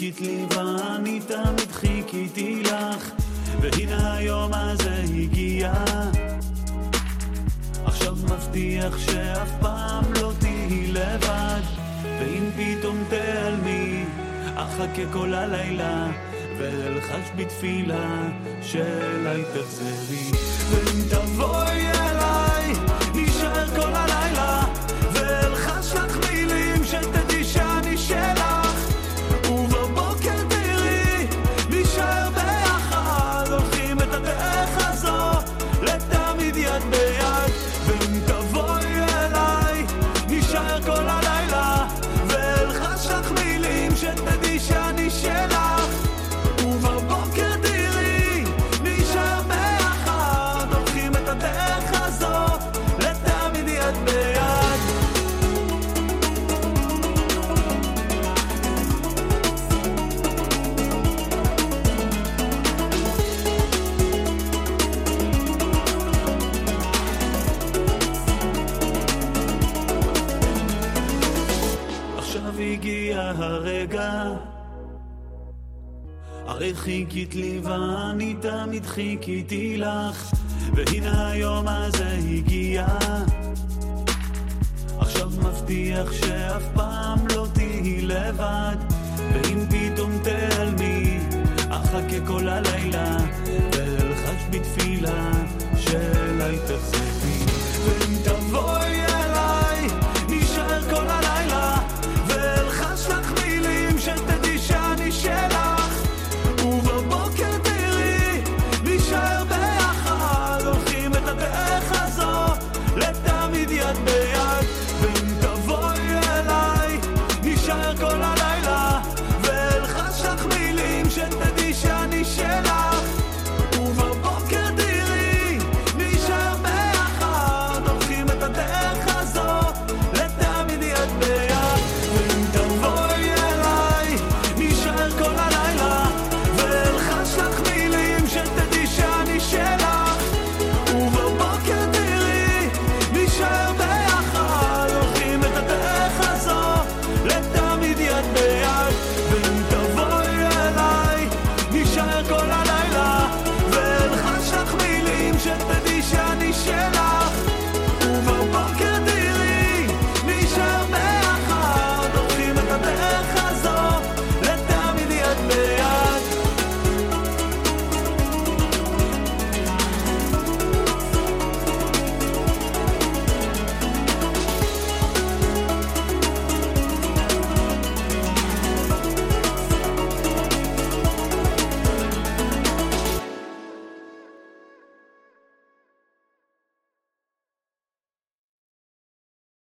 חיכית לי ואני תמיד חיכיתי לך, והנה היום הזה הגיע. עכשיו מבטיח שאף פעם לא תהי לבד, ואם פתאום תעלמי אחכה כל הלילה ואלחש בתפילה שאליי תחזרי. ואם תבואי אליי נשאר כל הלילה ואלחש לך מילים שתדעי שאני שלך, ובבוקר תראי נשאר ביחד, הולכים את הדרך הזו לתמיד יד ביד. ואם תבואי אליי נשאר כל הלילה ואלחש לך מילים שתדעי שאני שלך, ובבוקר תראי נשאר ביחד, הולכים את הדרך הזו לתמיד יד ביד. עכשיו הגיע הרגע, הרי חיכית לי ואני תמיד חיכיתי לך, והנה היום הזה הגיע. עכשיו מבטיח שאף פעם לא תהי לבד, ואם פתאום תעלמי אחכה כל הלילה ואלחש בתפילה שאליי תחזרי.